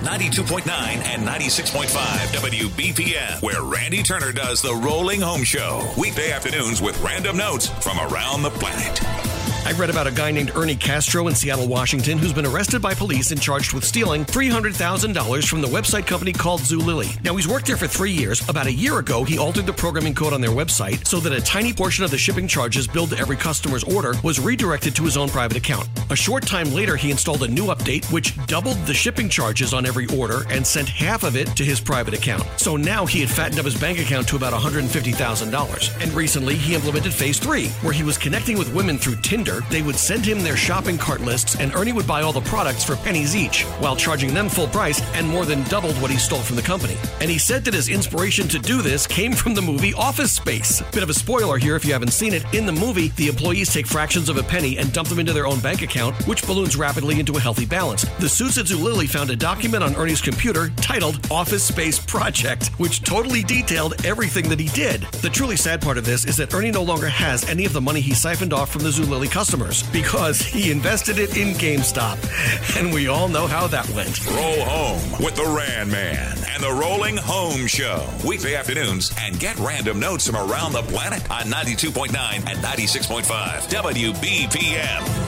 92.9 and 96.5 WBPM, where Randy Turner does the Rolling Home Show. Weekday afternoons with random notes from around the planet. I read about a guy named Ernie Castro in Seattle, Washington, who's been arrested by police and charged with stealing $300,000 from the website company called Zulily. Now, he's worked there for 3 years. About a year ago, he altered the programming code on their website so that a tiny portion of the shipping charges billed to every customer's order was redirected to his own private account. A short time later, he installed a new update which doubled the shipping charges on every order and sent half of it to his private account. So now he had fattened up his bank account to about $150,000. And recently, he implemented Phase 3, where he was connecting with women through Tinder. They would send him their shopping cart lists, and Ernie would buy all the products for pennies each, while charging them full price and more than doubled what he stole from the company. And he said that his inspiration to do this came from the movie Office Space. Bit of a spoiler here if you haven't seen it. In the movie, the employees take fractions of a penny and dump them into their own bank account, which balloons rapidly into a healthy balance. The suits at Zulily found a document on Ernie's computer titled Office Space Project, which totally detailed everything that he did. The truly sad part of this is that Ernie no longer has any of the money he siphoned off from the Zulily customers, because he invested it in GameStop. And we all know how that went. Roll home with the Ran Man and the Rolling Home Show. Weekday afternoons, and get random notes from around the planet on 92.9 and 96.5 WBPM.